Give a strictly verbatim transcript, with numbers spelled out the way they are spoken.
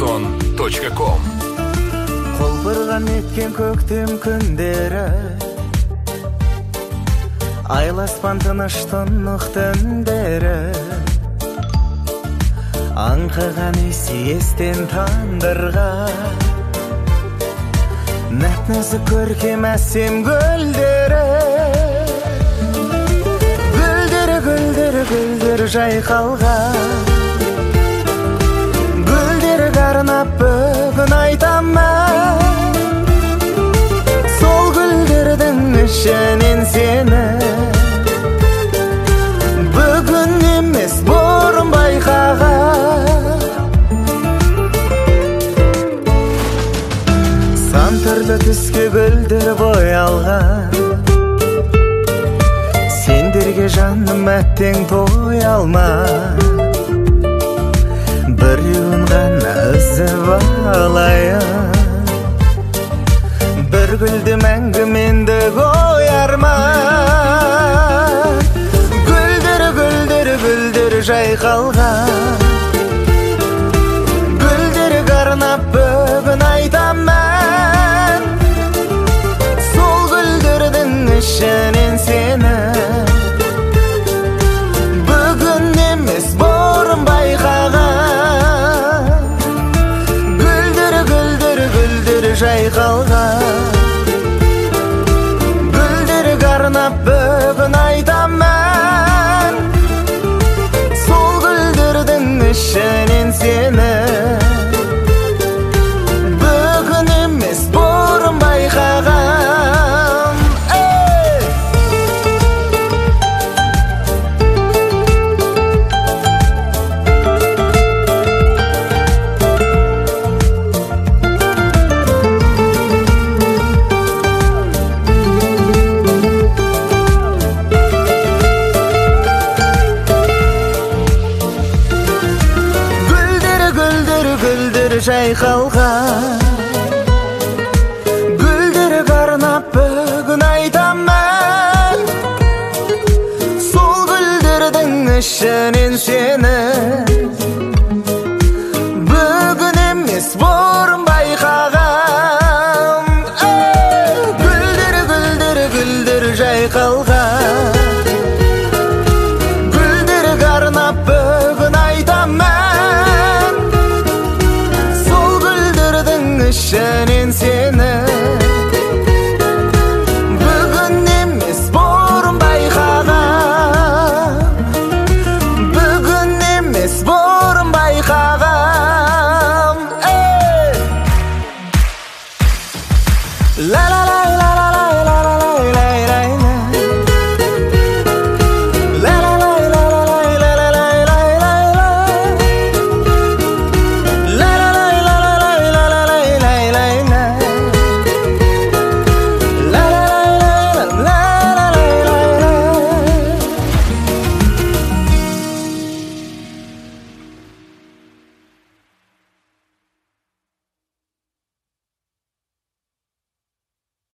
шансон точка ком. Қолбырған еткен көктем күндері, айласпан тыныштық түндері, аңқыған есі естен тандырға, нәп-нәзік көркем әсем гүлдері, гүлдері, гүлдері, гүлдері жайқалған, гүлдері қарнап бүгін айтам мен, сол гүлдердің ішінен сені бүгін емес бұрын байқаған. Сан түрлі түске гүлдер боялған, сендерге жаным әттең той алма, біреуін ғана үзіп алайын, бір гүлді мәңгі менді қояр ма. Гүлдері, гүлдері, гүлдері жайқалған, гүлдері қарнап бүгін айтам мен, сол гүлдердің ішінен сені бүгін емес бұрын байқаған. Гүлдері, гүлдері, гүлдері жайқалған, гүлдері қарнап бүгін айтам мен, сол гүлдердің ішінен сені бүгін емес бұрын байқаған. Жайқалған, гүлдері қарнап бүгін айтам мен, сол гүлдердің ішінен сені